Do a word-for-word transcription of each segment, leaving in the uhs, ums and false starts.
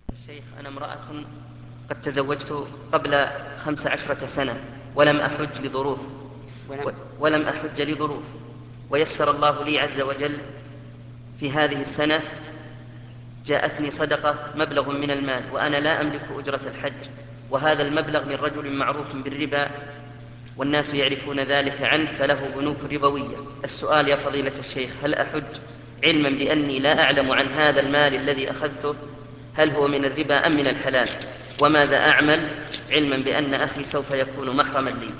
الشيخ، أنا امرأة قد تزوجت قبل خمس عشرة سنة ولم أحج لظروف ولم, ولم أحج لظروف ويسر الله لي عز وجل في هذه السنة جاءتني صدقة مبلغ من المال وأنا لا أملك أجرة الحج، وهذا المبلغ من رجل معروف بالربا والناس يعرفون ذلك عنه فله بنوك ربوية. السؤال يا فضيلة الشيخ، هل أحج علما بأني لا أعلم عن هذا المال الذي أخذته هل هو من الربا أم من الحلال؟ وماذا أعمل علما بأن أخي سوف يكون محرما لي؟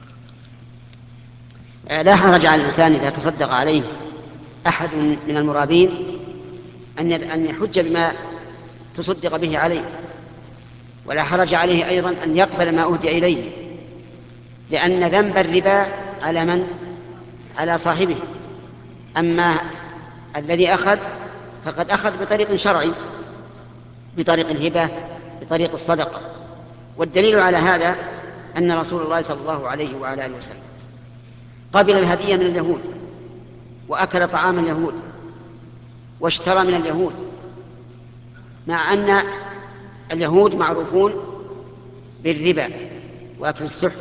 لا حرج على الإنسان إذا تصدق عليه أحد من المرابين أن يحج بما تصدق به عليه، ولا حرج عليه أيضا أن يقبل ما أهدي إليه، لأن ذنب الربا على من؟ على صاحبه. أما الذي أخذ فقد أخذ بطريق شرعي، بطريق الهبة، بطريق الصدقة. والدليل على هذا أن رسول الله صلى الله عليه وعلى آله وسلم قبل الهدية من اليهود وأكل طعام اليهود واشترى من اليهود، مع أن اليهود معروفون بالربا وأكل السحت.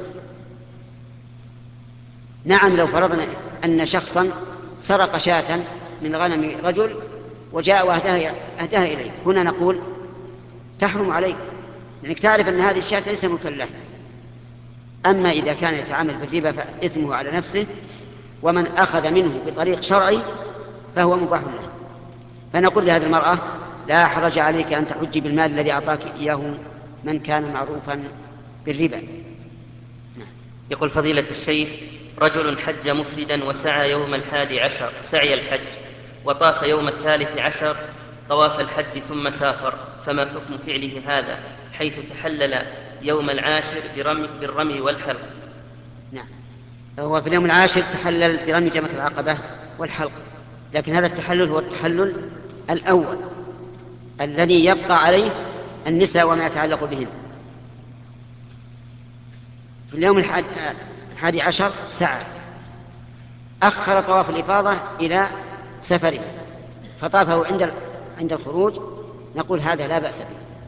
نعم، لو فرضنا أن شخصا سرق شاة من غنم رجل وجاء وأهداها إليه، هنا نقول تحرم عليك، لأنك تعرف أن هذه الشاة ليس ملكا له. أما إذا كان يتعامل بالربا فإثمه على نفسه، ومن أخذ منه بطريق شرعي فهو مباح له. فنقول لهذه المرأة لا حرج عليك أن تحجي بالمال الذي أعطاك إياه من كان معروفا بالربا. يقول فضيلة الشيخ، رجل حج مفردا وسعى يوم الحادي عشر سعي الحج، وطاف يوم الثالث عشر طواف الحج ثم سافر، فما حكم فعله هذا حيث تحلل يوم العاشر برمي بالرمي والحلق؟ نعم، هو في اليوم العاشر تحلل برمي جمرة العقبة والحلق، لكن هذا التحلل هو التحلل الأول الذي يبقى عليه النساء وما يتعلق بهن. في اليوم الحادي عشر سعى، أخر طواف الإفاضة إلى سفره فطافه عند عند الخروج، نقول هذا لا بأس به،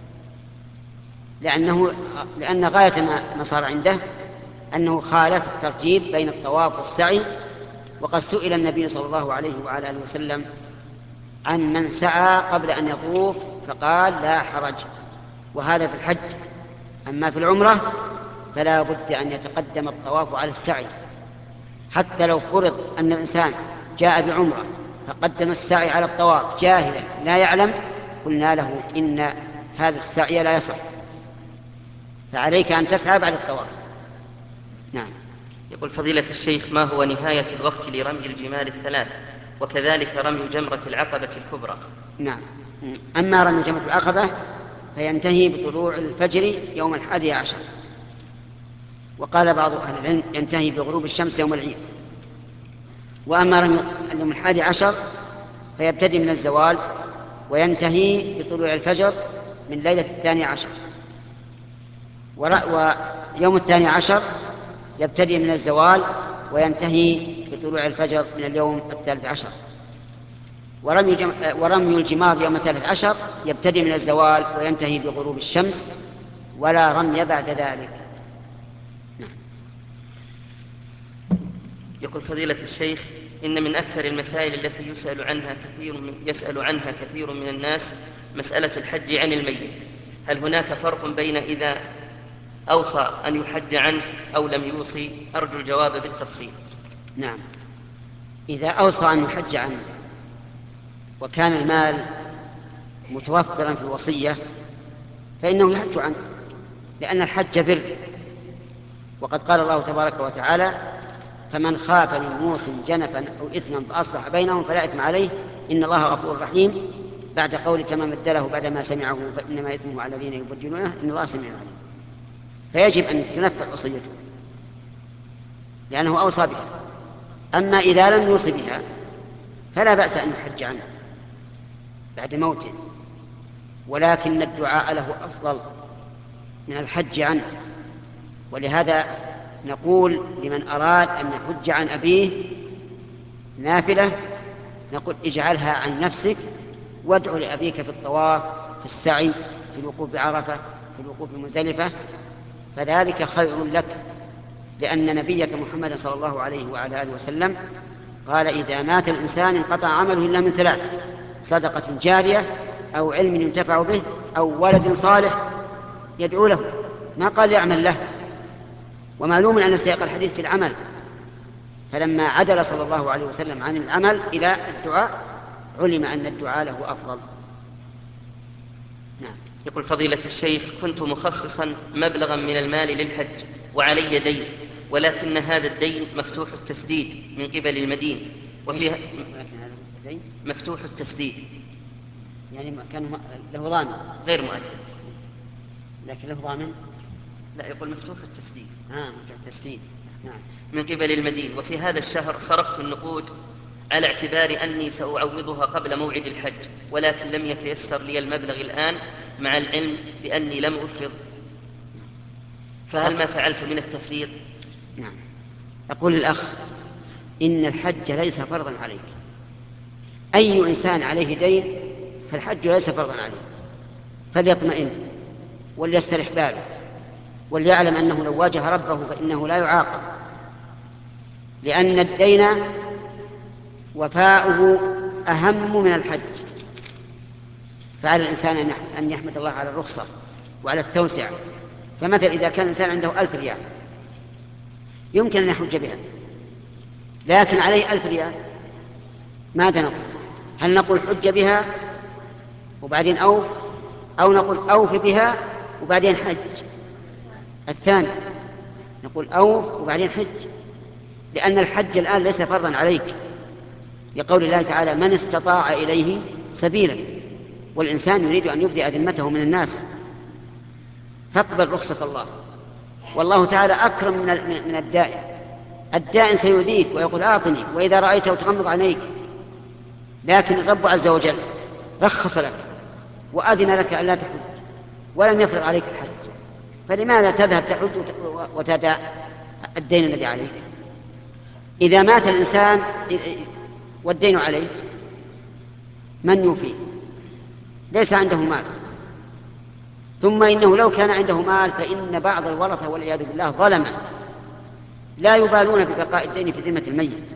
لأنه لأن غاية ما صار عنده أنه خالف الترتيب بين الطواف والسعي. وقد سئل النبي صلى الله عليه وعلى آله وسلم عن من سعى قبل أن يطوف فقال لا حرج، وهذا في الحج. أما في العمرة فلا بد أن يتقدم الطواف على السعي، حتى لو فرض أن الإنسان جاء بعمرة فقدم السعي على الطواف جاهلا لا يعلم، قلنا له إن هذا السعي لا يصح، فعليك أن تسعى بعد الطواف. نعم. يقول فضيلة الشيخ، ما هو نهاية الوقت لرمي الجمال الثلاث وكذلك رمي جمرة العقبة الكبرى؟ نعم، أما رمي جمرة العقبة فينتهي بطلوع الفجر يوم الحادي عشر، وقال بعض أهل العلم ينتهي بغروب الشمس يوم العيد. وأما رمي يوم الحادي عشر فيبتدي من الزوال وينتهي بطلوع الفجر من ليلة الثاني عشر. ويوم الثاني عشر يبتدي من الزوال وينتهي بطلوع الفجر من اليوم الثالث عشر. ورمي, جم... ورمي الجمار يوم الثالث عشر يبتدي من الزوال وينتهي بغروب الشمس، ولا رمي بعد ذلك. نعم. يقول فضيلة الشيخ، إن من أكثر المسائل التي يسأل عنها كثير من يسأل عنها كثير من الناس مسألة الحج عن الميت، هل هناك فرق بين إذا أوصى أن يحج عنه أو لم يوصي؟ أرجو الجواب بالتفصيل. نعم، إذا أوصى أن يحج عنه وكان المال متوفرا في الوصية فإنه يحج عنه، لأن الحج بر، وقد قال الله تبارك وتعالى فمن خاف من موص جنفا أو إثما فأصلح بينهم فلا إثم عليه إن الله غفور رحيم، بعد قول كما بدله بعدما سمعه فإنما إثمه على الذين يبدلونه إن الله سميع عليم. فيجب أن تنفذ وصيته لأنه أوصى بها. أما إذا لم يوصي بها فلا بأس أن يحج عنه بعد موته، ولكن الدعاء له أفضل من الحج عنه. ولهذا نقول لمن أراد أن يحج عن أبيه نافلة نقول اجعلها عن نفسك وادعو لأبيك في الطواف في السعي في الوقوف بعرفة، في الوقوف بمزدلفة، فذلك خير لك، لأن نبيك محمد صلى الله عليه وعلى آله وسلم قال: إذا مات الإنسان انقطع عمله إلا من ثلاث: صدقة جارية، أو علم ينتفع به، أو ولد صالح يدعو له. ما قال يعمل له، ومعلوم أن سياق الحديث في العمل، فلما عدل صلى الله عليه وسلم عن العمل إلى الدعاء علم أن الدعاء له أفضل. نعم. يقول فضيلة الشيخ: كنت مخصصا مبلغا من المال للحج وعلي دين، ولكن هذا الدين مفتوح التسديد من قبل المدين، وفيها مفتوح التسديد، يعني كان له ضامن غير مؤجل، لكن له ضامن. لا، يقول مفتوح التسديد. آه مفتوح التسديد. نعم. من قبل المدين، وفي هذا الشهر صرفت النقود على اعتبار أني سأعوضها قبل موعد الحج، ولكن لم يتيسر لي المبلغ الآن، مع العلم بأني لم أفرض، فهل ما فعلت من التفريط؟ نعم. أقول الأخ: إن الحج ليس فرضا عليك. أي إنسان عليه دين فالحج ليس فرضا عليه، فليطمئن وليسترح باله، وليعلم أنه لو واجه ربه فإنه لا يعاقب، لأن الدين وفاؤه أهم من الحج. فعلى الإنسان أن يحمد الله على الرخصة وعلى التوسعة. فمثل إذا كان الإنسان عنده ألف ريال يمكن أن يحج بها، لكن عليه ألف ريال، ماذا نقول؟ هل نقول حج بها وبعدين أوف، أو نقول أوف بها وبعدين حج؟ الثاني، نقول أوف وبعدين حج، لأن الحج الآن ليس فرضا عليك، لقول الله تعالى: من استطاع إليه سبيلا، والإنسان يريد أن يبدأ ذمته من الناس، فاقبل رخصة الله. والله تعالى أكرم من الدائن. الدائن سيؤذيك ويقول: أعطني، وإذا رأيته تغمض عينيك، لكن الرب عز وجل رخص لك وأذن لك ألا تحج ولم يفرض عليك الحج، فلماذا تذهب تحج وتدع الدين الذي عليك؟ إذا مات الإنسان والدين عليه، من يوفي؟ ليس عنده مال. ثم إنه لو كان عنده مال فإن بعض الورثة والعياذ بالله ظلمه لا يبالون ببقاء الدين في ذمة الميت.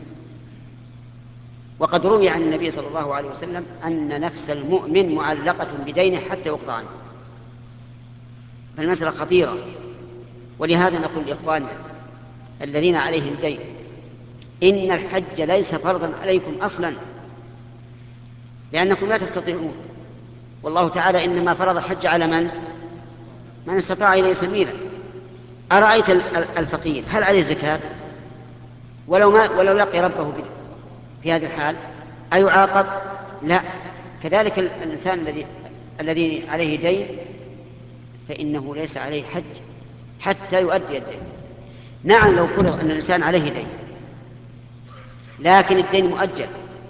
وقد روي عن النبي صلى الله عليه وسلم أن نفس المؤمن معلقة بدينه حتى يقضى عنه. فالمسألة خطيرة، ولهذا نقول لإخواننا الذين عليهم دين: إن الحج ليس فرضا عليكم أصلا، لأنكم لا تستطيعون، والله تعالى إنما فرض الحج على من؟ من استطاع إليه سبيلا. أرأيت الفقير هل عليه زكاة؟ ولو, ما ولو لقي ربه في هذه الحال أيعاقب؟ لا. كذلك الإنسان الذي الذي عليه دين فإنه ليس عليه حج حتى يؤدي الدين. نعم، لو فرض أن الإنسان عليه دين لكن الدين مؤجل،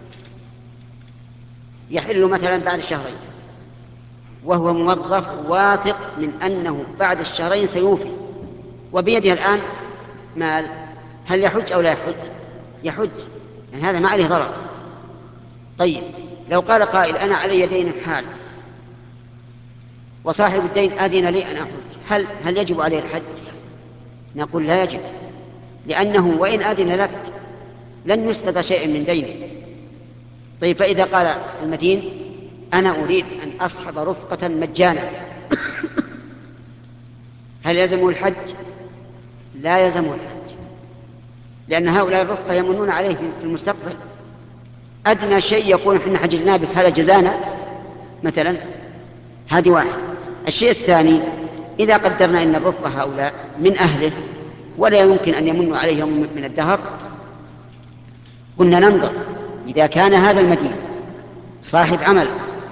يحل مثلا بعد الشهرين، وهو موظف واثق من أنه بعد الشهرين سيوفي، وبيده الآن مال، هل يحج أو لا يحج؟ يحج، يعني هذا ما عليه ضرر. طيب، لو قال قائل: أنا علي دين حال وصاحب الدين أذن لي أن أحج، هل, هل يجب عليه الحج؟ نقول: لا يجب، لأنه وإن أذن لك لن يسقط شيء من دينه. طيب، فإذا قال المدين: أنا أريد أن أصحب رفقة مجانا، هل يلزمه الحج؟ لا يلزمه الحج، لأن هؤلاء الرفقة يمنون عليه في المستقبل. أدنى شيء يقول: إحنا حجزنا بك، هذا جزانا مثلا. هذه واحد. الشيء الثاني: إذا قدرنا أن الرفقة هؤلاء من أهله ولا يمكن أن يمنوا عليه يوم من الدهر، قلنا ننظر. إذا كان هذا المدين صاحب عمل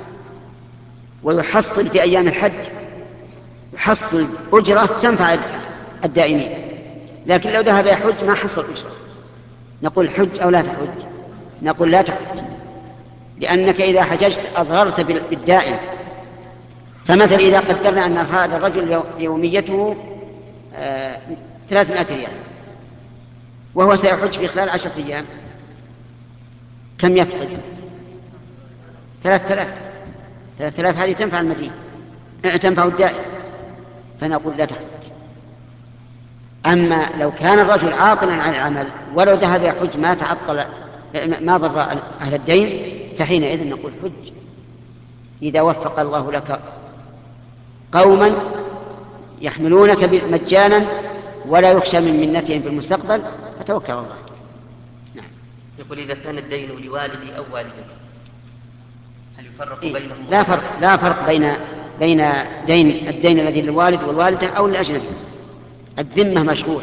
ويحصل في أيام الحج، يحصل أجرة تنفع الدائمين، لكن لو ذهب يحج ما حصل أجرة، نقول: حج أو لا تحج؟ نقول: لا تحج، لأنك إذا حججت أضررت بالدائم. فمثل إذا قدرنا أن هذا الرجل يوميته ثلاثمائة ريال وهو سيحج في خلال عشرة أيام، كم يفقد؟ ثلاثة آلاف. ثلاثة آلاف هذه تنفع المدين، تنفع الدائم، فنقول لا تحج. أما لو كان الرجل عاطلا عن العمل ولو ذهب يحج ما تعطل ما ضر أهل الدين، فحينئذ نقول حج إذا وفق الله لك قوما يحملونك مجانا ولا يخشى من منتهم في المستقبل، فتوكل الله. نعم. يقول إذا كان الدين لوالدي أو والدتي هل يفرق إيه؟ بينهم؟ لا فرق لا فرق بين بين دين الدين الذي للوالد والوالدة أو للأجنبي، الذمة مشروع.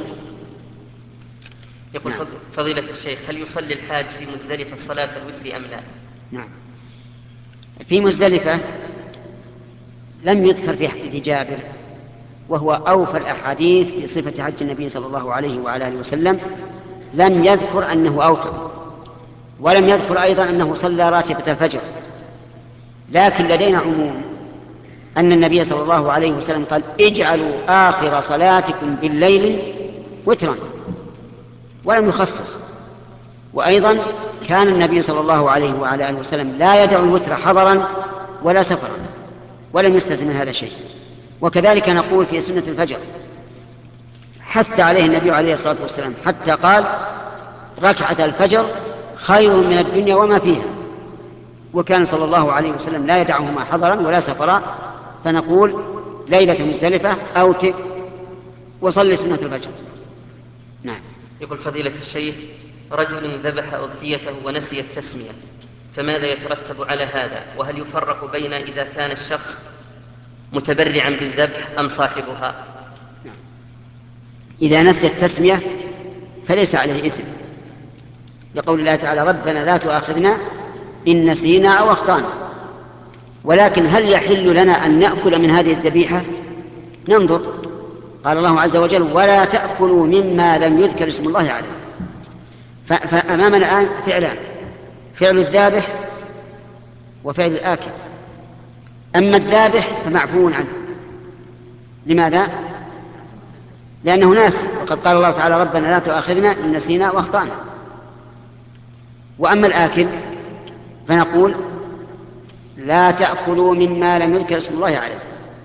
يقول نعم. فضيلة الشيخ، هل يصلي الحاج في مزدلفة صلاة الوتر أم لا؟ نعم. في مزدلفة لم يذكر في حديث جابر، وهو أوفى الأحاديث بصفة حج النبي صلى الله عليه وعلى آله وسلم، لم يذكر أنه أوتر، ولم يذكر أيضا أنه صلى راتبة الفجر. لكن لدينا عموم أن النبي صلى الله عليه وسلم قال: اجعلوا آخر صلاتكم بالليل وترا، ولم يخصص. وأيضا كان النبي صلى الله عليه وعلى آله وسلم لا يدع الوتر حضرا ولا سفرا، ولم يستثن من هذا الشيء. وكذلك نقول في سنة الفجر حث عليه النبي عليه الصلاة والسلام، حتى قال: ركعة الفجر خير من الدنيا وما فيها. وكان صلى الله عليه وسلم لا يدعهما حضرا ولا سفرا. فنقول ليلة مزدلفة أوتر وصلي سنة الفجر. نعم. يقول فضيلة الشيخ، رجل ذبح أضحيته ونسي التسمية، فماذا يترتب على هذا؟ وهل يفرق بين إذا كان الشخص متبرعا بالذبح أم صاحبها؟ نعم. إذا نسي التسمية فليس عليه إثم، لقول الله تعالى: ربنا لا تؤاخذنا إن نسينا أو أخطأنا. ولكن هل يحل لنا أن نأكل من هذه الذبيحة؟ ننظر. قال الله عز وجل: ولا تأكلوا مما لم يذكر اسم الله عليه. فأمامنا الآن فعلان: فعل الذابح وفعل الآكل. أما الذابح فمعفو عنه. لماذا؟ لأنه ناسي، وقد قال الله تعالى: ربنا لا تؤاخذنا إن نسينا وأخطأنا. وأما الآكل فنقول: لا تأكلوا مما لم يذكر اسم الله عليه.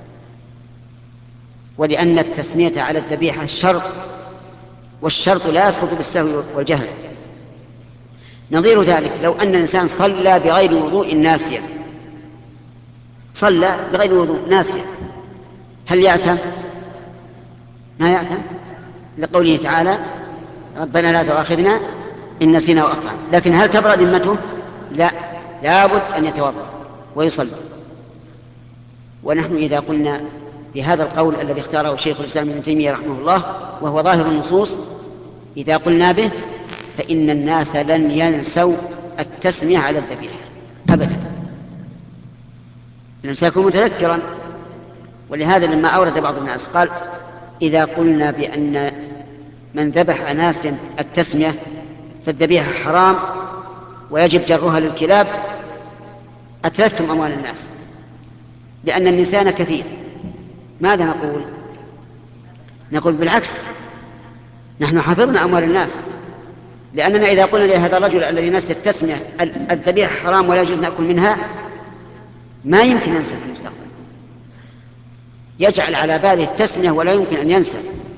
ولأن التسمية على الذبيحة شرط، والشرط لا يسقط بالسهو والجهل. نظير ذلك لو أن الإنسان صلى بغير وضوء ناسيا، صلى بغير وضوء ناسيا، هل يأثم؟ ما يأثم، لقوله تعالى: ربنا لا تؤاخذنا إن نسينا وأخطأنا. لكن هل تبرأ ذمته؟ لا، لابد أن يتوضأ ويصلي. ونحن إذا قلنا بهذا القول الذي اختاره شيخ الإسلام ابن تيمية رحمه الله، وهو ظاهر النصوص، إذا قلنا به فإن الناس لن ينسوا التسمية على الذبيحة أبدا، لن سيكون متذكرا. ولهذا لما أورد بعض الناس قال: إذا قلنا بأن من ذبح ناسيا التسمية فالذبيحة حرام ويجب جرها للكلاب، أتلفتم أموال الناس، لأن النسيان كثير. ماذا نقول؟ نقول بالعكس، نحن حفظنا أموال الناس، لأننا إذا قلنا لهذا الرجل الذي نسي التسمية الذبيحة حرام ولا يجوز نأكل منها، ما يمكن ينسى في المستقبل، يجعل على باله التسمية ولا يمكن أن ينسى.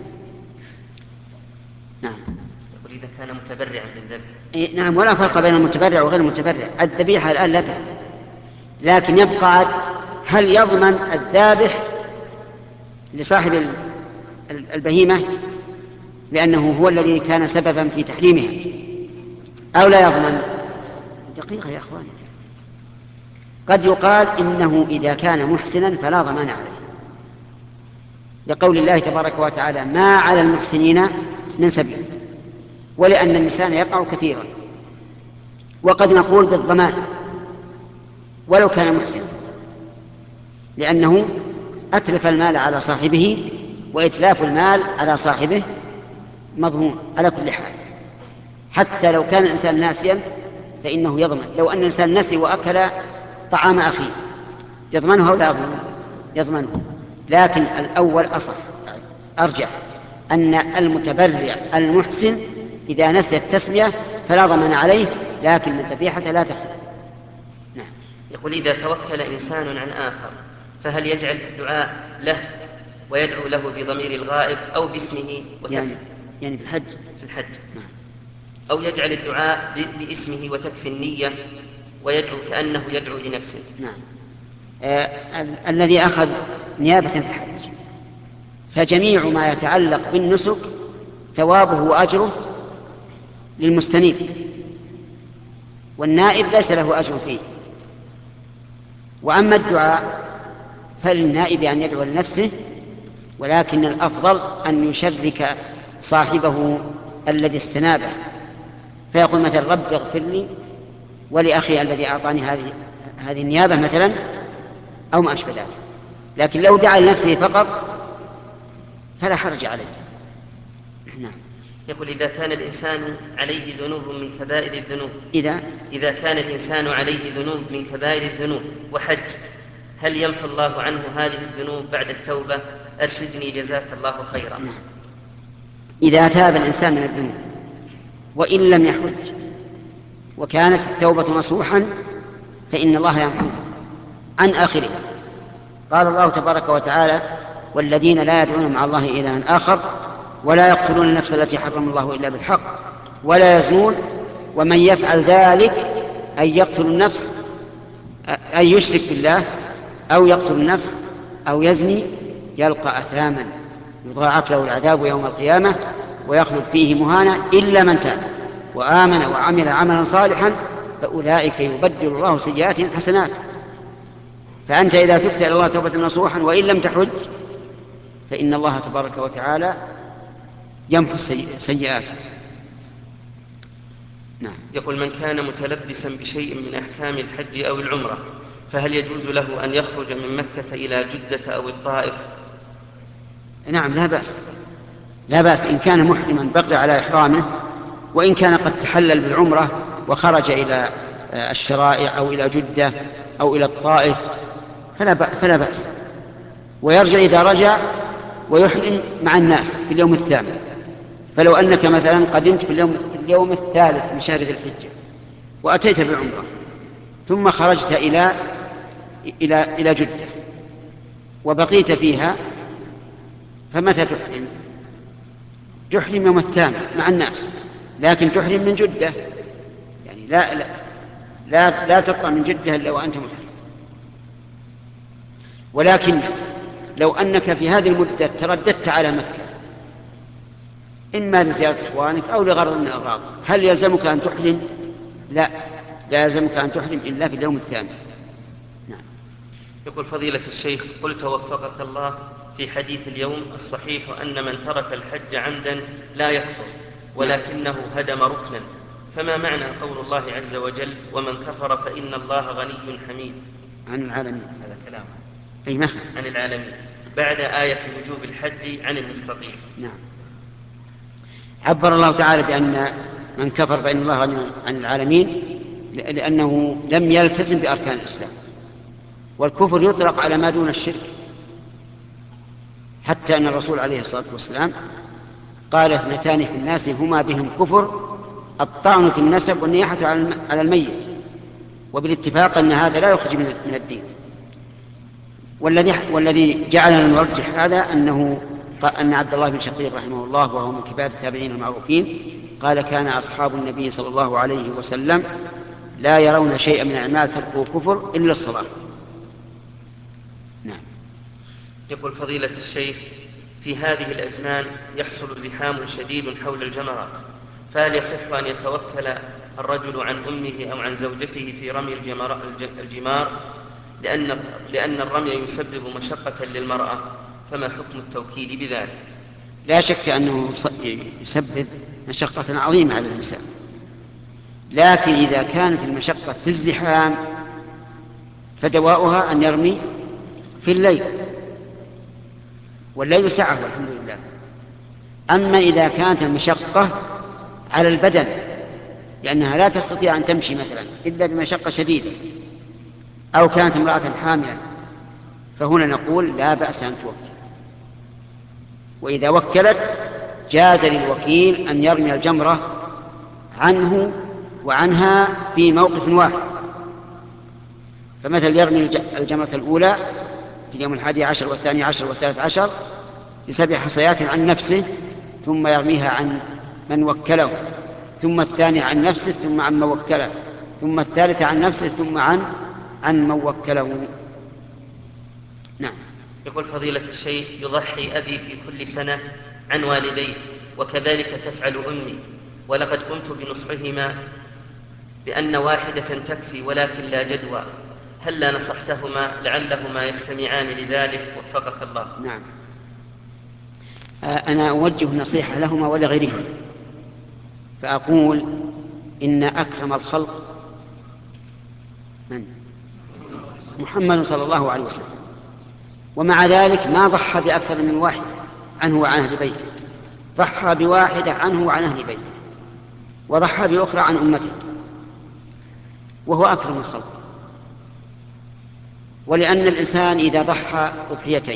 نعم. يقول إذا كان متبرعا بالذبح. إيه نعم، ولا فرق بين المتبرع وغير المتبرع. الذبيحة الآن لا تهم، لكن يبقى هل يضمن الذابح لصاحب البهيمة لأنه هو الذي كان سببا في تحريمها أو لا يضمن؟ دقيقة يا أخواني، قد يقال إنه إذا كان محسنا فلا ضمان عليه، لقول الله تبارك وتعالى: ما على المحسنين من سبيل. ولأن النسيان يقع كثيرا، وقد نقول بالضمان ولو كان محسنا، لأنه أتلف المال على صاحبه، وإتلاف المال على صاحبه مضمون على كل حال. حتى لو كان الإنسان ناسيا فإنه يضمن. لو أن الإنسان نسي وأكل طعام أخيه يضمنه أو لا يضمنه؟ يضمنه. لكن الأول أصح أرجح، أن المتبرع المحسن إذا نسي التسمية فلا ضمان عليه، لكن الذبيحة لا تحل. نعم. يقول إذا توكل إنسان عن آخر فهل يجعل الدعاء له ويدعو له بضمير الغائب أو باسمه يعني يعني في الحج في الحج أو يجعل الدعاء باسمه وتكفي النية ويدعو كأنه يدعو لنفسه؟ نعم. آه ال- الذي أخذ نيابة في الحج فجميع ما يتعلق بالنسك ثوابه وأجره للمستنيب، والنائب ليس له أجر فيه. وأما الدعاء فللنائب أن يدعو لنفسه، ولكن الأفضل أن يشرك صاحبه الذي استنابه، فيقول مثلا رب اغفر لي ولأخي الذي أعطاني هذه هذه النيابة مثلا، أو ما أشبه ذلك. لكن لو دعا لنفسه فقط فلا حرج عليه. نعم. يقول إذا كان الإنسان عليه ذنوب من كبائر الذنوب إذا إذا كان الإنسان عليه ذنوب من كبائر الذنوب وحج، هل يمحو الله عنه هذه الذنوب بعد التوبة؟ أرشدني جزاك الله خيرا. نعم. إذا تاب الإنسان من الذنوب وإن لم يحج وكانت التوبة نصوحا فإن الله يمحو عن آخره. قال الله تبارك وتعالى: والذين لا يدعون مع الله إلها آخر ولا يقتلون النفس التي حرم الله إلا بالحق ولا يزنون ومن يفعل ذلك أي يقتل النفس أي يشرك بالله أو يقتل النفس أو يزني يلقى أثاما يضاعف له العذاب يوم القيامة ويخلد فيه مهانا إلا من تاب وآمن وعمل عملا صالحا فأولئك يبدل الله سيئاتهم حسنات. فأنت إذا تبت إلى الله توبة نصوحا وإن لم تحج فإن الله تبارك وتعالى يمحو السيئات. نعم. يقول: من كان متلبسا بشيء من أحكام الحج أو العمرة فهل يجوز له أن يخرج من مكة إلى جدة أو الطائف؟ نعم، لا بأس لا بأس إن كان محرما بقي على إحرامه، وإن كان قد تحلل بالعمرة وخرج إلى الشرائع أو إلى جدة أو إلى الطائف فلا فلا بأس، ويرجع إذا رجع ويحرم مع الناس في اليوم الثامن. فلو أنك مثلا قدمت في اليوم, في اليوم الثالث من شهر ذي الحجة وأتيت بالعمرة ثم خرجت إلى إلى إلى جدة وبقيت فيها، فمتى تحرم؟ تحرم يوم الثامن مع الناس، لكن تحرم من جدة، يعني لا لا لا, لا تطلع من جدة إلا وأنت محرم. ولكن لو أنك في هذه المدة ترددت على مكة إما لزيارة إخوانك أو لغرض من الأغراض، هل يلزمك أن تحرم؟ لا، لا يلزمك أن تحرم إلا في اليوم الثامن. نعم. يقول: فضيلة الشيخ، قلت وفقك الله في حديث اليوم الصحيح أن من ترك الحج عمدا لا يكفر ولكنه هدم ركنا، فما معنى قول الله عز وجل: ومن كفر فإن الله غني حميد؟ عن العالمين. هذا كلام أي مخ. عن العالمين بعد آية وجوب الحج عن المستطيع. نعم. عبر الله تعالى بأن من كفر فإن الله غني عن العالمين لأنه لم يلتزم بأركان الإسلام، والكفر يطلق على ما دون الشرك، حتى أن الرسول عليه الصلاة والسلام قال: اثنتان في الناس هما بهم كفر الطعن في النسب والنياحة على الميت، وبالاتفاق أن هذا لا يخرج من الدين. والذي والذي جعلنا نرجح هذا أنه أن عبد الله بن شقيق رحمه الله وهو من كبار التابعين المعروفين قال: كان أصحاب النبي صلى الله عليه وسلم لا يرون شيئا من أعمال تركه كفر إلا الصلاة. نعم. يقول: فضيلة الشيخ، في هذه الأزمان يحصل زحام شديد حول الجمرات، فهل يصح أن يتوكل الرجل عن أمه أو عن زوجته في رمي الجمار لأن, لأن الرمي يسبب مشقة للمرأة، فما حكم التوكيل بذلك؟ لا شك أنه يسبب مشقة عظيمة على الإنسان، لكن إذا كانت المشقة في الزحام فدواؤها أن يرمي في الليل، والليل سعة والحمد لله. أما إذا كانت المشقة على البدن لأنها لا تستطيع أن تمشي مثلا إلا بمشقة شديدة، أو كانت امرأة حاملا، فهنا نقول لا بأس أن توكل. وإذا وكلت جاز للوكيل أن يرمي الجمرة عنه وعنها في موقف واحد، فمثل يرمي الجمرة الأولى في اليوم الحادي عشر والثاني عشر والثالث عشر بسبع حصيات عن نفسه، ثم يرميها عن من وكله، ثم الثاني عن نفسه ثم عن من وكله، ثم الثالث عن نفسه ثم عن عن من وكله. نعم. يقول فضيلة الشيخ: يضحي أبي في كل سنة عن والديه، وكذلك تفعل أمي، ولقد قمت بنصحهما بأن واحدة تكفي ولكن لا جدوى، هل لا نصحتهما لعلهما يستمعان لذلك؟ وفقك الله. نعم. أنا أوجه النصيحة لهما ولغيرهم، فأقول إن أكرم الخلق من؟ محمد صلى الله عليه وسلم، ومع ذلك ما ضحى بأكثر من واحد عنه وعن أهل بيته، ضحى بواحدة عنه وعن أهل بيته، وضحى بأخرى عن أمته، وهو أكرم الخلق. ولأن الإنسان إذا ضحى أضحيتين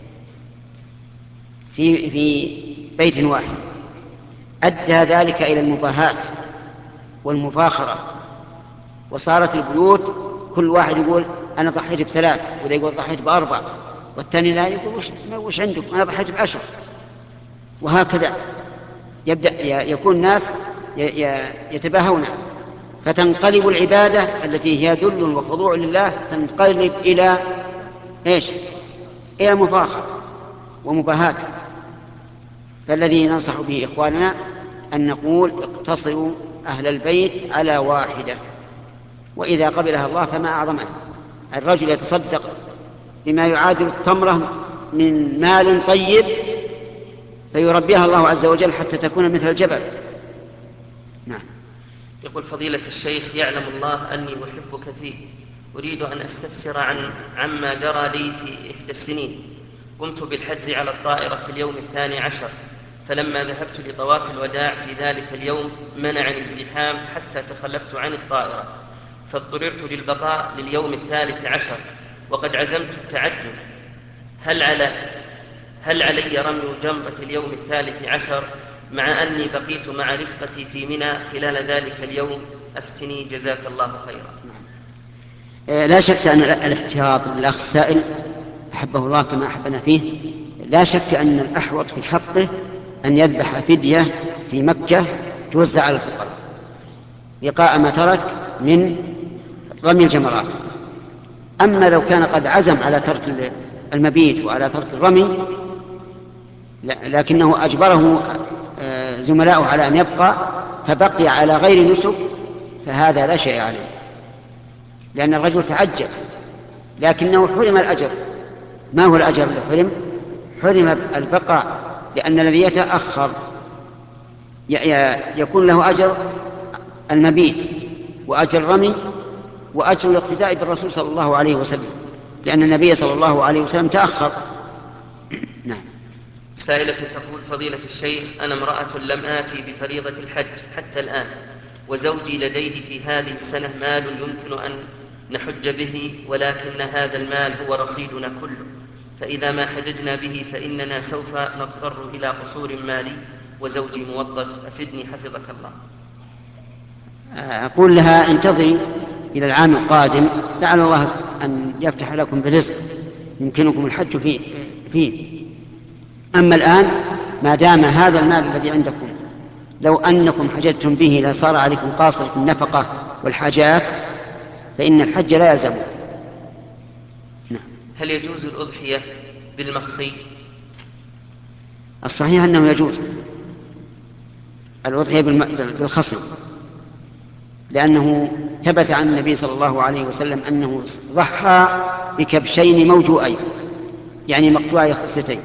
في في بيت واحد أدى ذلك إلى المباهاة والمفاخرة، وصارت البيوت كل واحد يقول أنا ضحيت بثلاث، وذا يقول ضحيت بأربع، والثاني لا يقول وش, وش عندك؟ أنا ضحيت بعشر. وهكذا يبدأ يكون الناس يتباهون، فتنقلب العبادة التي هي ذل وخضوع لله تنقلب إلى إيش؟ إلى مفاخرة ومباهاة. فالذي ننصح به إخواننا أن نقول اقتصروا أهل البيت على واحدة، وإذا قبلها الله فما أعظمه. الرجل يتصدق بما يعادل التمرة من مال طيب فيربيها الله عز وجل حتى تكون مثل الجبل. نعم. يقول فضيلة الشيخ: يعلم الله أني أحبك فيه، أريد أن أستفسر عن عما جرى لي في إحدى السنين. قمت بالحجز على الطائرة في اليوم الثاني عشر، فلما ذهبت لطواف الوداع في ذلك اليوم منعني الزحام حتى تخلفت عن الطائرة، فاضطررت للبقاء لليوم الثالث عشر وقد عزمت التعجل. هل على هل علي رمي جمرة اليوم الثالث عشر مع أني بقيت مع رفقتي في منى خلال ذلك اليوم؟ أفتني جزاك الله خيرا. لا شك أن الاحتياط للأخ السائل أحبه الله كما أحبنا فيه، لا شك أن الأحوط في حقه أن يذبح فدية في مكة توزع على الفقراء لقاء ما ترك من رمي الجمرات. أما لو كان قد عزم على ترك المبيت وعلى ترك الرمي لكنه أجبره زملاؤه على أن يبقى فبقي على غير نسك، فهذا لا شيء عليه، لأن الرجل تعجل لكنه حرم الأجر. ما هو الأجر اللي حرم؟ حرم البقاء، لأن الذي يتأخر يكون له أجر المبيت وأجر الرمي وأجر الاقتداء بالرسول صلى الله عليه وسلم، لأن النبي صلى الله عليه وسلم تأخر. نعم. سائلة تقول: فضيلة الشيخ، أنا امرأة لم آتي بفريضة الحج حتى الآن، وزوجي لديه في هذه السنة مال يمكن أن نحج به، ولكن هذا المال هو رصيدنا كله، فإذا ما حججنا به فإننا سوف نضطر إلى قصور مالي وزوجي موظف، أفدني حفظك الله. أقول لها انتظري إلى العام القادم لعل الله أن يفتح لكم برزق يمكنكم الحج فيه, فيه. أما الآن ما دام هذا المال الذي عندكم لو أنكم حججتم به لصار عليكم قاصر في النفقة والحاجات فإن الحج لا يلزمه. نعم. هل يجوز الأضحية بالمخصي؟ الصحيح أنه يجوز الأضحية بالخصي، لأنه ثبت عن النبي صلى الله عليه وسلم أنه ضحى بكبشين موجوئين يعني مقطوعي خصيتين.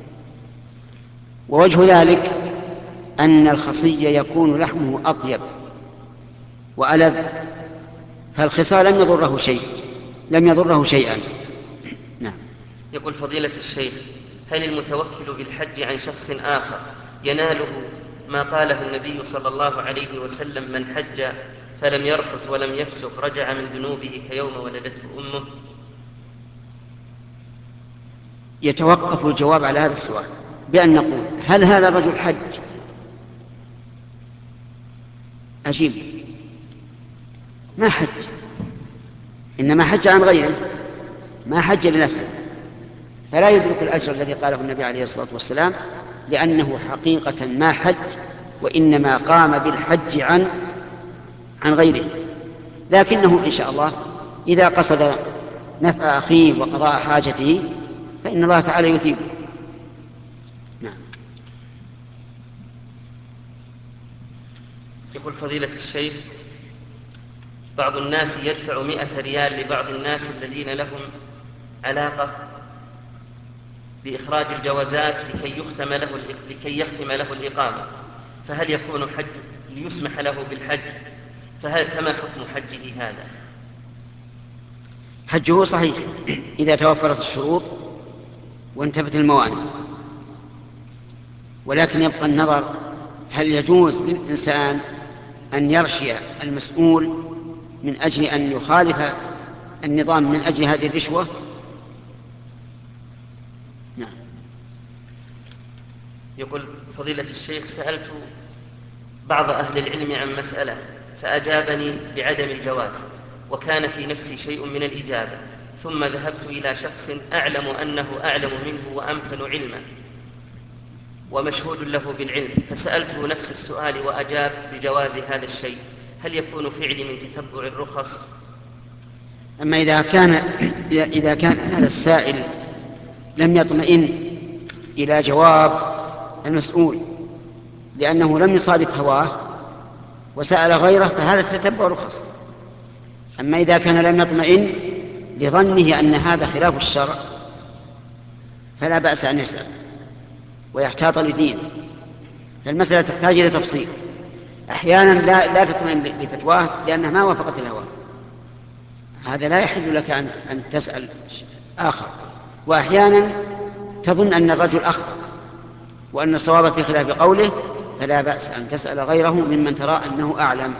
ووجه ذلك أن الخصي يكون لحمه أطيب وألذ، فالخصى لم يضره شيء لم يضره شيئا. نعم. يقول فضيلة الشيخ: هل المتوكل بالحج عن شخص آخر يناله ما قاله النبي صلى الله عليه وسلم: من حج فلم يرفث ولم يفسق رجع من ذنوبه كيوم ولدته أمه؟ يتوقف الجواب على هذا السؤال بأن نقول: هل هذا الرجل حج؟ أجيب: ما حج، إنما حج عن غيره، ما حج لنفسه. فلا يدرك الأجر الذي قاله النبي عليه الصلاة والسلام، لأنه حقيقة ما حج، وإنما قام بالحج عن عن غيره، لكنه إن شاء الله إذا قصد نفع أخيه وقضاء حاجته فإن الله تعالى يثيبه. نعم. يقول فضيلة الشيخ: بعض الناس يدفع مئة ريال لبعض الناس الذين لهم علاقة بإخراج الجوازات لكي يختم له لكي يختم له الإقامة، فهل يكون حج ليسمح له بالحج؟ فهل فما حكم حجه هذا؟ حجه صحيح إذا توفرت الشروط وانتفت الموانع، ولكن يبقى النظر هل يجوز للإنسان أن يرشي المسؤول من أجل أن يخالف النظام من أجل هذه الرشوة؟ نعم. يقول فضيلة الشيخ: سألت بعض أهل العلم عن مسألة فأجابني بعدم الجواز، وكان في نفسي شيء من الإجابة، ثم ذهبت إلى شخص أعلم أنه أعلم منه وأمكن علما ومشهود له بالعلم، فسألته نفس السؤال وأجاب بجواز هذا الشيء، هل يكون فعلي من تتبع الرخص؟ أما إذا كان إذا كان هذا السائل لم يطمئن إلى جواب المسؤول لأنه لم يصادف هواه وسأل غيره فهذا تتبع رخص. أما إذا كان لم يطمئن لظنه أن هذا خلاف الشرع فلا بأس أن يسأل ويحتاط لدينه، فالمسألة تحتاج إلى تفصيل. أحيانا لا, لا تطمئن لفتواه لأنها ما وافقت الهوى، هذا لا يحل لك أن, أن تسأل آخر. وأحيانا تظن أن الرجل أخطأ وأن الصواب في خلاف قوله، فلا بأس أن تسأل غيره ممن ترى أنه أعلم.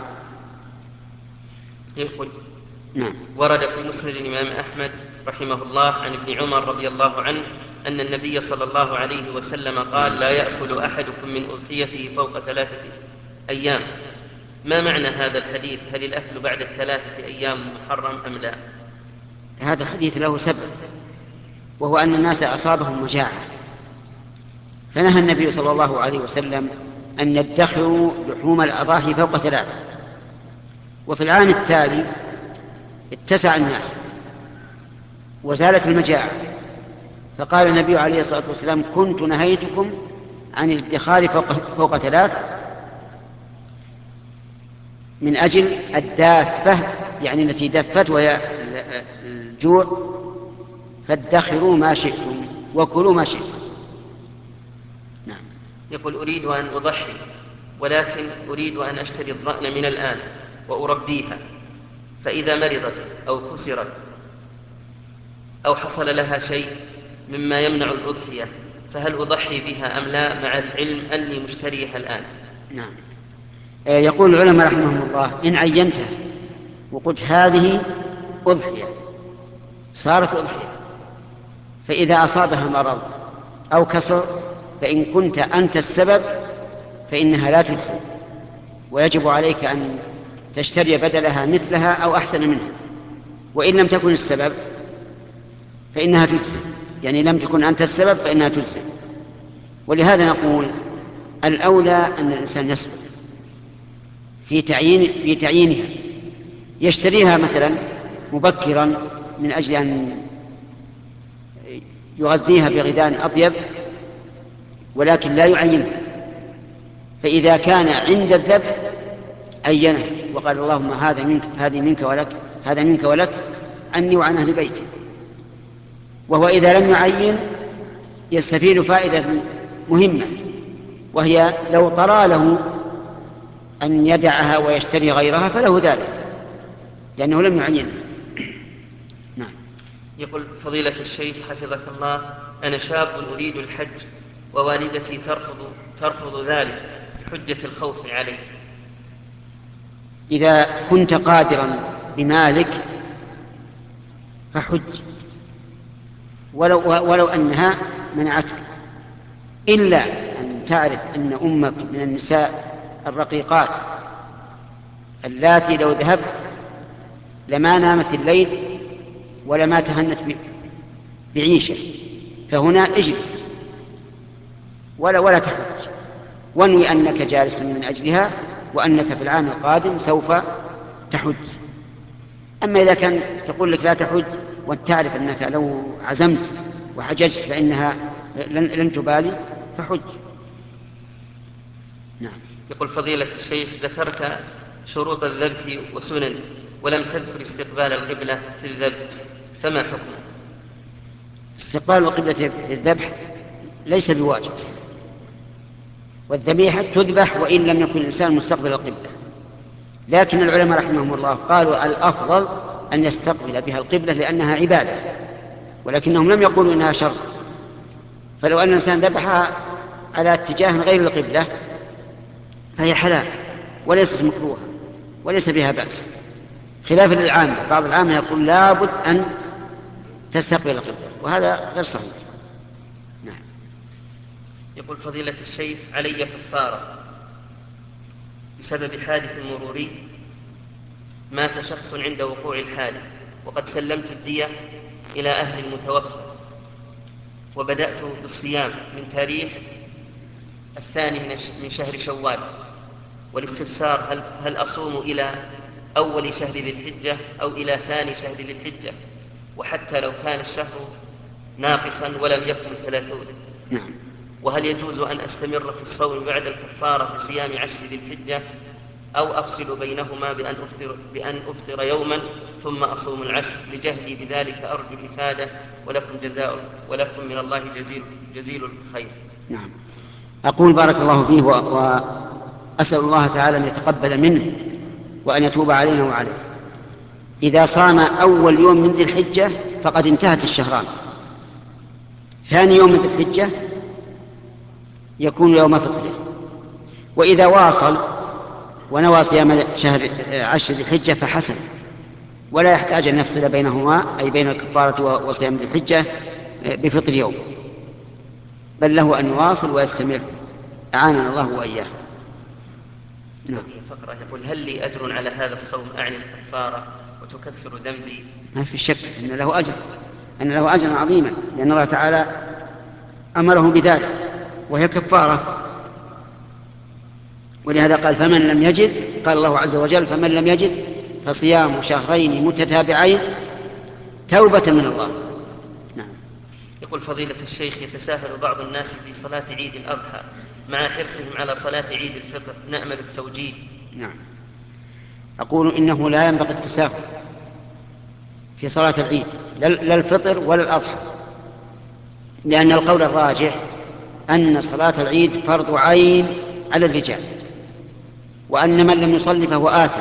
يقول: نعم. ورد في مسند الإمام أحمد رحمه الله عن ابن عمر رضي الله عنه أن النبي صلى الله عليه وسلم قال: لا يأكل أحدكم من أضحيته فوق ثلاثة أيام. ما معنى هذا الحديث؟ هل الأكل بعد الثلاثة أيام محرم أم لا؟ هذا الحديث له سبب، وهو أن الناس أصابهم مجاعة، فنهى النبي صلى الله عليه وسلم أن يدخروا لحوم الأضاحي فوق ثلاثة. وفي العام التالي اتسع الناس وزالت المجاعة، فقال النبي عليه الصلاة والسلام: كنت نهيتكم عن الادخار فوق, فوق ثلاث من أجل الدافة، يعني التي دفت وهي الجوع، فادخروا ما شئتم وكلوا ما شئتم. نعم. يقول: أريد أن أضحي، ولكن أريد أن أشتري الضأن من الآن وأربيها، فإذا مرضت أو كسرت أو حصل لها شيء مما يمنع الأضحية فهل أضحي بها أم لا، مع العلم أني مشتريها الآن؟ نعم. يقول العلماء رحمهم الله: إن عينتها وقلت هذه أضحية صارت أضحية، فإذا أصابها مرض أو كسر فإن كنت أنت السبب فإنها لا تجزي، ويجب عليك أن تشتري بدلها مثلها أو أحسن منها. وإن لم تكن السبب فإنها تجزي، يعني لم تكن أنت السبب فإنها تجزي. ولهذا نقول الأولى أن الإنسان يسبق في تعيين في تعيينها، يشتريها مثلا مبكرا من أجل أن يغذيها بغذاء أطيب، ولكن لا يعينها. فإذا كان عند الذبح عينه وقال: اللهم هذا منك، هذه منك ولك، هذا منك ولك عني وعن أهل بيتي. وهو إذا لم يعين يستفيد فائدة مهمة، وهي لو طرى له أن يدعها ويشتري غيرها فله ذلك، لأنه لم يعينها. نعم. يقول فضيلة الشيخ حفظك الله: أنا شاب أريد الحج ووالدتي ترفض ترفض ذلك بحجة الخوف علي. إذا كنت قادرا بمالك فحج، ولو, ولو أنها منعتك، إلا أن تعرف أن أمك من النساء الرقيقات اللاتي لو ذهبت لما نامت الليل ولما تهنت بعيشة، فهنا اجلس ولا ولا تحج، وانوي أنك جالس من أجلها وأنك في العام القادم سوف تحج. أما إذا كان تقول لك لا تحج وتعرف أنك لو عزمت وحججت فإنها لن, لن تبالي فحج. نعم. يقول فضيلة الشيخ ذكرت شروط الذبح وسنن ولم تذكر استقبال القبلة في الذبح، فما حكمه؟ استقبال القبلة في الذبح ليس بواجب، والذبيحة تذبح وإن لم يكن الإنسان مستقبل القبلة، لكن العلماء رحمهم الله قالوا الأفضل أن يستقبل بها القبلة لأنها عبادة، ولكنهم لم يقولوا إنها شر. فلو أن الإنسان ذبحها على اتجاه غير القبلة فهي حلال وليست مكروهة وليس بها بأس، خلافا للعامة. بعض العامة يقول لابد أن تستقبل القبلة، وهذا غير صحيح. نعم. يقول فضيلة الشيخ علي كفارة بسبب حادث مروري، مات شخص عند وقوع الحادث وقد سلمت الدية إلى أهل المتوفى، وبدأت بالصيام من تاريخ الثاني من شهر شوال، والاستفسار هل, هل أصوم إلى أول شهر ذي الحجة أو إلى ثاني شهر ذي الحجة، وحتى لو كان الشهر ناقصا ولم يكن ثلاثون؟ نعم. وهل يجوز أن أستمر في الصوم بعد الكفارة بصيام عشر ذي الحجة أو أفصل بينهما بأن أفطر, بأن أفطر يوما ثم أصوم العشر؟ لجهدي بذلك أرجو الإفادة، ولكم جزاء ولكم من الله جزيل, جزيل الخير. نعم. أقول بارك الله فيه وأسأل الله تعالى أن يتقبل منه وأن يتوب علينا وعليه. إذا صام أول يوم من ذي الحجة فقد انتهت الشهران، ثاني يوم من ذي الحجة يكون يوم فطره، وإذا واصل ونوى صيام شهر عشر ذي الحجة فحسن، ولا يحتاج أن يفصل بينهما أي بين الكفارة وصيام ذي الحجة بفطر يوم، بل له أن يواصل ويستمر، أعاننا الله وإياه. نعم. فقرة يقول هل لي أجر على هذا الصوم أعني الكفارة وتكفر ذنبي؟ ما في شك أن له أجر، أن له أجرا عظيما، لأن الله تعالى أمره بذلك وهي كفارة. ولهذا قال فمن لم يجد، قال الله عز وجل فمن لم يجد فصيام شهرين متتابعين توبة من الله. نعم. يقول فضيلة الشيخ يتساهل بعض الناس في صلاة عيد الأضحى مع حرصهم على صلاة عيد الفطر، نأمل التوجيه. نعم. أقول إنه لا ينبغي التساهل في صلاة العيد، لا الفطر ولا الأضحى، لأن القول الراجح أن صلاة العيد فرض عين على الرجال، وأن من لم يصلي فهو آثم،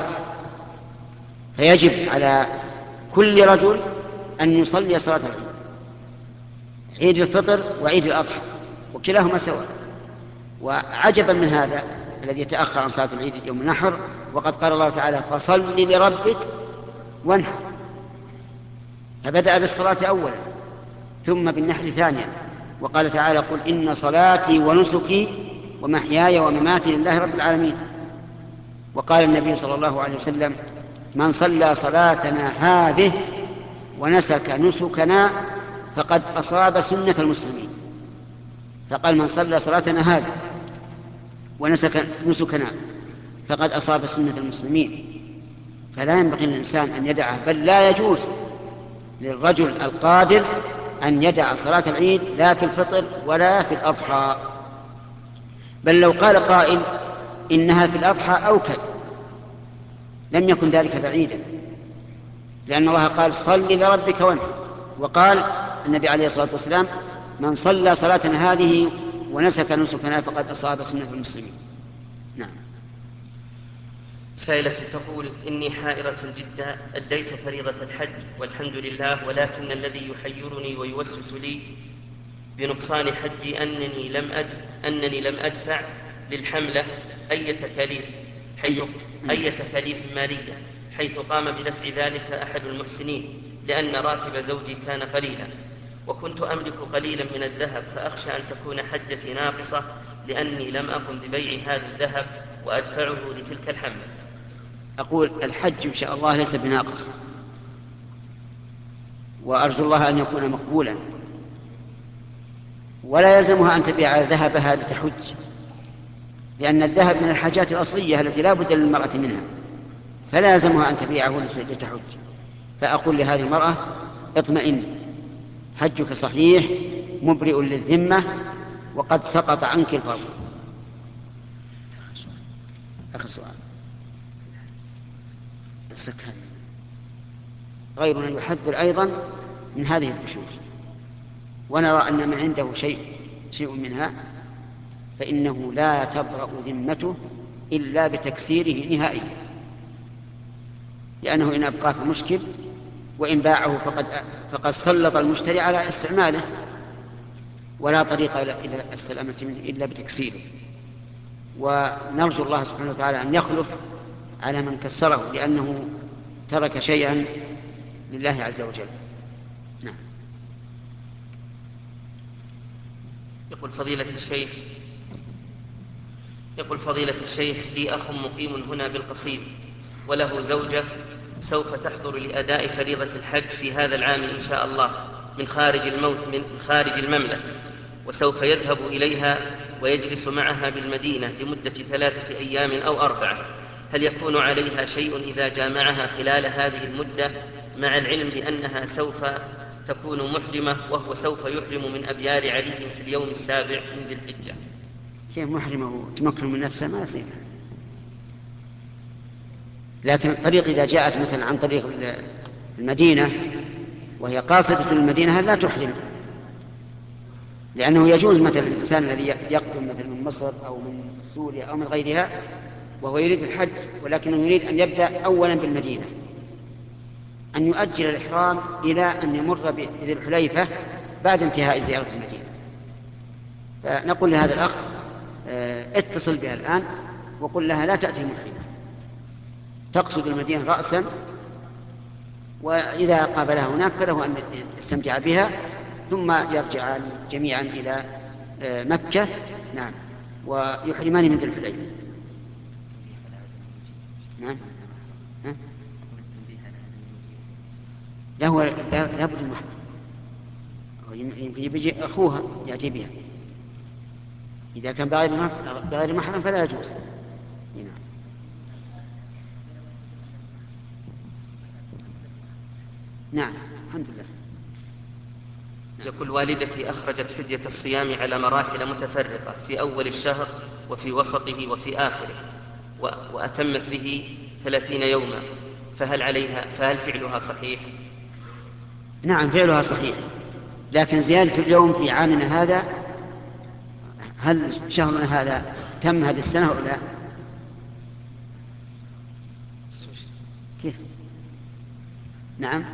فيجب على كل رجل أن يصلي صلاة العيد، عيد الفطر وعيد الأضحى، وكلاهما سواء. وعجبا من هذا الذي يتأخر عن صلاة العيد يوم النحر، وقد قال الله تعالى فصل لربك وانحر، فبدأ بالصلاة أولا ثم بالنحر ثانيا، وقال تعالى قل إن صلاتي ونسكي ومحياي ومماتي لله رب العالمين. وقال النبي صلى الله عليه وسلم من صلى صلاتنا هذه ونسك نسكنا فقد أصاب سنة المسلمين، فقال من صلى صلاتنا هذه ونسك نسكنا فقد أصاب سنة المسلمين. فلا ينبغي للإنسان أن يدعه، بل لا يجوز للرجل القادر أن يدع صلاة العيد لا في الفطر ولا في الأضحى. بل لو قال قائل إنها في الأضحى أوكد لم يكن ذلك بعيدا، لأن الله قال صل لربك وانحر، وقال النبي عليه الصلاة والسلام من صلى صلاتنا هذه ونسك نسكنا فقد أصاب سنة المسلمين. نعم. سائلة تقول إني حائرة جدا، أديت فريضة الحج والحمد لله، ولكن الذي يحيرني ويوسوس لي بنقصان حجي أنني لم أد أنني لم أدفع للحملة أي تكاليف حيث أي تكاليف مالية حيث قام بدفع ذلك أحد المحسنين، لأن راتب زوجي كان قليلا، وكنت أملك قليلا من الذهب، فأخشى أن تكون حجتي ناقصة لأني لم أقم ببيع هذا الذهب وأدفعه لتلك الحملة. أقول الحج إن شاء الله ليس بناقص، وأرجو الله أن يكون مقبولا، ولا يلزمها أن تبيع ذهبها لتحج، لأن الذهب من الحاجات الأصلية التي لا بد للمرأة منها، فلا يلزمها أن تبيعه لتحج. فأقول لهذه المرأة اطمئن، حجك صحيح مبرئ للذمة وقد سقط عنك الفرض. آخر سؤال. السكن غير أن يحذر أيضا من هذه البشوش، ونرى أن من عنده شيء شيء منها فإنه لا تبرأ ذمته إلا بتكسيره نهائيا، لأنه إن أبقاه في مشكل، وإن باعه فقد فقد سلط المشتري على استعماله، ولا طريق إلى السلامة منه إلا بتكسيره. ونرجو الله سبحانه وتعالى أن يخلف على من كسره، لأنه ترك شيئا لله عز وجل. نعم. يقول فضيلة الشيخ يقول فضيلة الشيخ لي أخ مقيم هنا بالقصيم، وله زوجة سوف تحضر لأداء فريضة الحج في هذا العام إن شاء الله من خارج الموت من خارج المملكة، وسوف يذهب إليها ويجلس معها بالمدينة لمدة ثلاثة أيام أو أربعة. هل يكون عليها شيء إذا جامعها خلال هذه المدة، مع العلم بأنها سوف تكون محرمة وهو سوف يحرم من أبيار علي في اليوم السابع من ذي الحجة؟ كيف محرمه تمكن من نفسه؟ ما يصير. لكن الطريق إذا جاءت مثلا عن طريق المدينة وهي قاصدة المدينة لا تحرم، لأنه يجوز مثلا الإنسان الذي يقدم مثلا من مصر أو من سوريا أو من غيرها وهو يريد الحج، ولكنه يريد أن يبدأ أولا بالمدينة، أن يؤجل الإحرام إلى أن يمر بذي الحليفة بعد انتهاء زيارة المدينة. فنقول لهذا الأخ اتصل بها الآن وقل لها لا تأتي محرمة، تقصد المدينة رأسا، وإذا قابلها هناك فله أن يستمتع بها، ثم يرجعان جميعا إلى مكة. نعم. ويحرمان من ذي الحليفة. نعم. لا هو لا بد المحرم، يمكن يجي أخوها يأتي بها، إذا كان بغير محرم فلا يجوز. نعم. نعم الحمد لله. يقول والدتي أخرجت فدية الصيام على مراحل متفرقة في أول الشهر وفي وسطه وفي آخره، وأتمت به ثلاثين يوما، فهل عليها فهل فعلها صحيح؟ نعم فعلها صحيح، لكن زيادة اليوم في عامنا هذا، هل شهرنا هذا تم هذه السنة أو لا؟ كيف؟ نعم.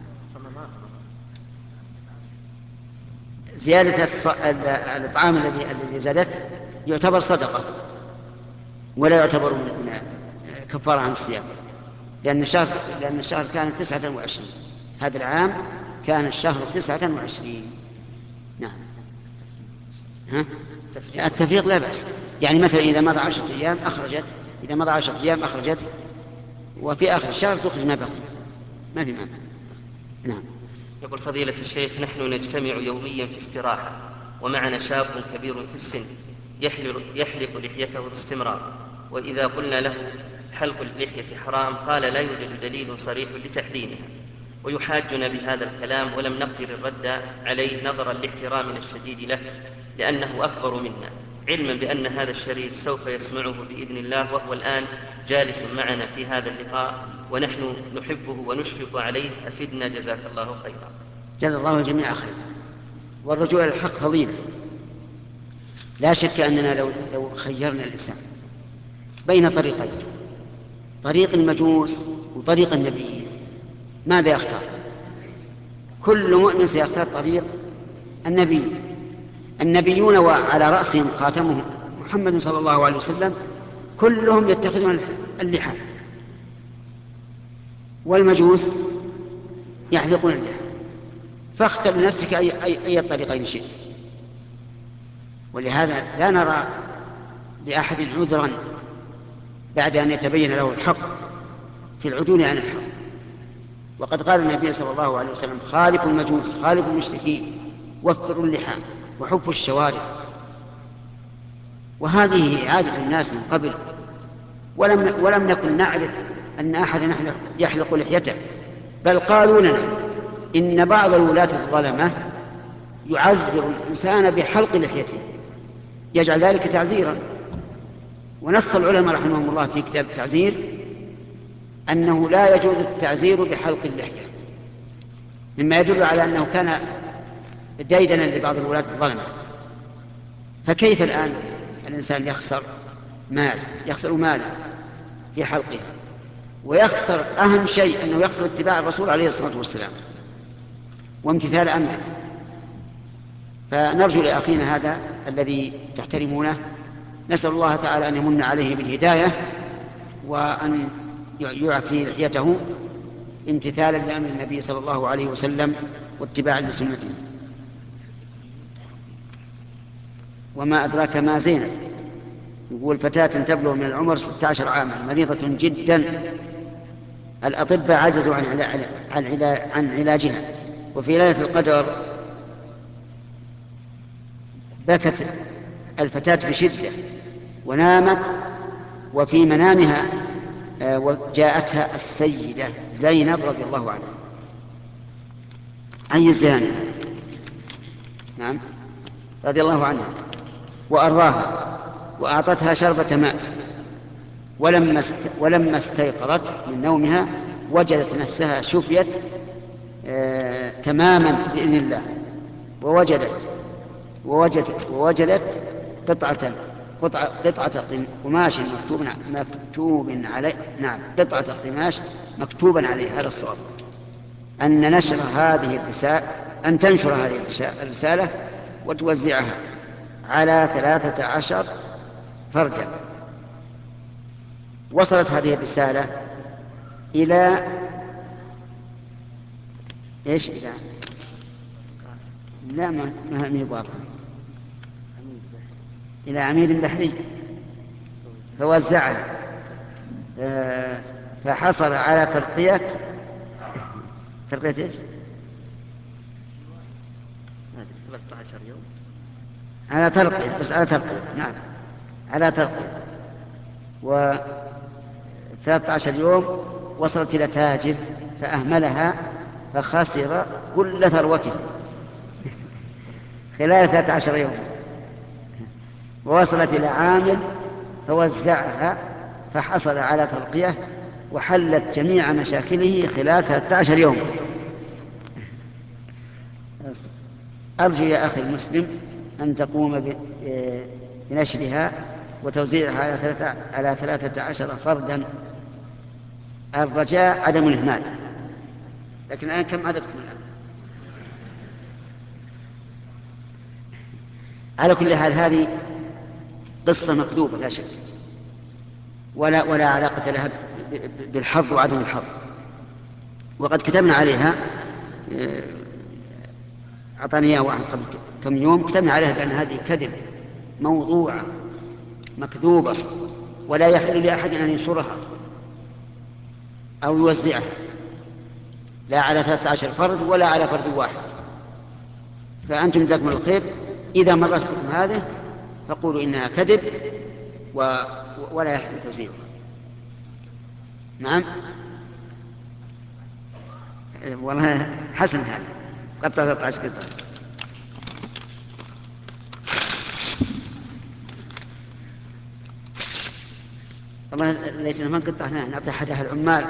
زيادة الطعام الذي الذي زادته يعتبر صدقة ولا يعتبر من كفارة عن الصيام، لأن الشهر لأن الشهر كان تسعة وعشرين، هذا العام كان الشهر تسعة وعشرين. نعم. ها؟ التفريق لا بأس، يعني مثلا إذا مضى عشرة أيام أخرجت إذا مضى عشرة أيام أخرجت، وفي آخر الشهر تخرج ما بقي، ما في مانع. نعم. يقول فضيلة الشيخ نحن نجتمع يوميا في استراحة، ومعنا شاب كبير في السن يحلق, يحلق لحيته باستمرار، وإذا قلنا له حلق اللحية حرام قال لا يوجد دليل صريح لتحريمها، ويحاجنا بهذا الكلام ولم نقدر الرد عليه نظرا لاحترامنا الشديد له لأنه أكبر منا، علما بأن هذا الشريط سوف يسمعه بإذن الله، وهو الآن جالس معنا في هذا اللقاء ونحن نحبه ونشفق عليه، أفدنا جزاك الله خيرا. جزا الله الجميع خيرا. والرجوع إلى الحق فضيلة، لا شك أننا لو, لو خيرنا الإنسان بين طريقين، طريق المجوس وطريق النبي، ماذا يختار؟ كل مؤمن سيختار طريق النبي. النبيون وعلى رأسهم خاتمهم محمد صلى الله عليه وسلم كلهم يتخذون اللحى، والمجوس يحلقون اللحى، فاختر لنفسك أي, أي, أي الطريقين شئت. ولهذا لا نرى لأحد عذرا بعد أن يتبين له الحق في العدول عن الحق. وقد قال النبي صلى الله عليه وسلم خالفوا المجوس خالفوا المشركين وفروا اللحى وحب الشوارب، وهذه عادة الناس من قبل، ولم, ولم نكن نعرف أن أحدا يحلق لحيته، بل قالوا لنا إن بعض الولاة الظلمة يعزر الإنسان بحلق لحيته، يجعل ذلك تعزيرا. ونص العلماء رحمهم الله في كتاب التعزير أنه لا يجوز التعزير بحلق اللحية، مما يدل على أنه كان ديدنا لبعض الولاة الظلمة. فكيف الآن الإنسان يخسر مال، يخسر ماله في حلقها، ويخسر أهم شيء أنه يخسر اتباع الرسول عليه الصلاة والسلام وامتثال أمره. فنرجو لأخينا هذا الذي تحترمونه، نسأل الله تعالى أن يمن عليه بالهداية وأن يعفي لحيته امتثالا لأمر النبي صلى الله عليه وسلم واتباعا لسنته. وما أدراك ما زينب، يقول فتاة تبلغ من العمر ستة عشر عاما مريضة جدا، الأطباء عجزوا عن عن علاجها، وفي ليلة القدر بكت الفتاة بشدة ونامت، وفي منامها وجاءتها السيدة زينب رضي الله عنها. أي زينب؟ نعم، رضي الله عنها وأرضاها، وأعطتها شربة ماء، ولما است... ولما استيقظت من نومها وجدت نفسها شفيت آه... تماما بإذن الله، ووجدت ووجدت ووجدت قطعة قطعة قطعة قماش مكتوب مكتوب عليه نعم قطعة قماش مكتوبا عليه هذا الصواب، أن نشر هذه الرسالة أن تنشر هذه الرسالة وتوزعها على ثلاثة عشر فردا. وصلت هذه الرسالة إلى إيش؟ إلى لا ما ما هي واضحة، إلى عميد بحري فوزعها، فحصل على ترقية ترقية إيش؟ ثلاثة عشر يوم على ترقية، بس على ترقية، نعم على ترقية، وثلاثة عشر يوم وصلت إلى تاجر فأهملها فخسر كل ثروته خلال ثلاثة عشر يوم، ووصلت إلى عامل فوزعها فحصل على ترقية وحلت جميع مشاكله خلال ثلاثة عشر يوم. أرجو يا أخي المسلم أن تقوم بنشرها وتوزيعها على ثلاثة عشر فردا، الرجاء عدم الإهمال. لكن الآن كم عددكم الآن؟ على كل حال هذه قصة مكذوبة لا شك، ولا ولا علاقة لها بالحظ وعدم الحظ، وقد كتبنا عليها، أعطاني إياه واحد قبل كم يوم، كتبنا عليها بأن هذه كذب موضوعة مكذوبة، ولا يحل لأحد أن ينشرها أو يوزعها لا على ثلاثة عشر فرد ولا على فرد واحد. فأنتم جزاكم الله الخير، إذا مرت بكم هذه فقولوا إنها كذب و... ولا يحل توزيعها. نعم والله حسن هذا قد ثلاثة عشر قطعة. والله ليتنا ما نقطع هنا، نعطي أحدها العمال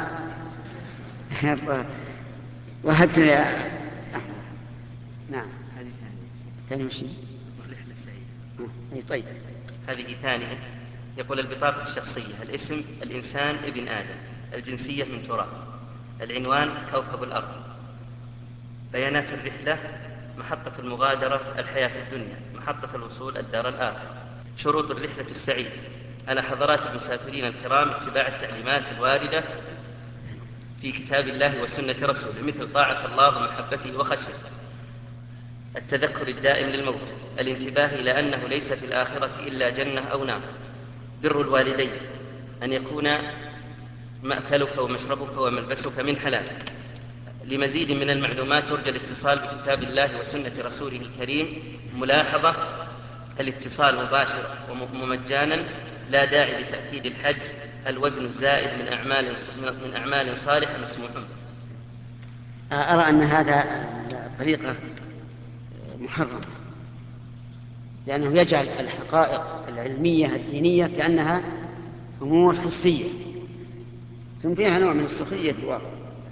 وهكذا يا نعم. هذه ثانية وشي الرحلة السعيدة. أي طيب. هذه ثانية. يقول البطاقة الشخصية: الاسم الإنسان ابن آدم، الجنسية من تراب، العنوان كوكب الأرض، بيانات الرحلة: محطة المغادرة الحياة الدنيا، محطة الوصول الدار الآخرة. شروط الرحلة السعيدة: على حضرات المسافرين الكرام اتباع التعليمات الواردة في كتاب الله وسنة رسوله، مثل طاعة الله ومحبته وخشيته، التذكر الدائم للموت، الانتباه إلى أنه ليس في الآخرة إلا جنة أو نار، بر الوالدين، أن يكون مأكلك ومشربك وملبسك من حلال، لمزيد من المعلومات يرجى الاتصال بكتاب الله وسنة رسوله الكريم. ملاحظة: الاتصال مباشر ومجانا، لا داعي لتأكيد الحجز. الوزن الزائد من أعمال من أعمال صالحة مسموح. أرى أن هذا الطريقة محرم، لأنه يجعل الحقائق العلمية الدينية كأنها أمور حسية، ثم فيها نوع من السخرية في الواقع.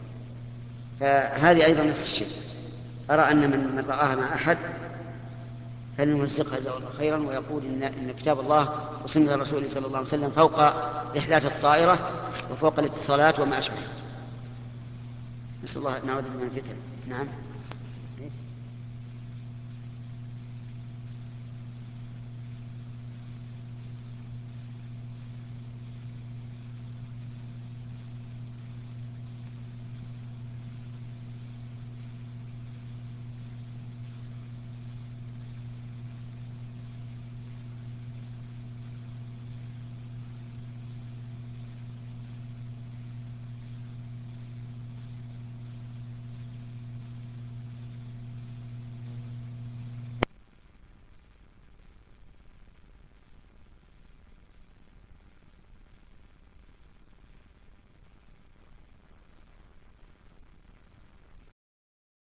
فهذه أيضا نفس الشيء. أرى أن من, من رآها مع أحد فلنمزقها جزاه الله خيرا، ويقول إن, إن كتاب الله وسنة رسوله صلى الله عليه وسلم فوق رحلات الطائرة وفوق الاتصالات وما أشبه. نسأل الله نعوذ بالله من الفتن. نعم.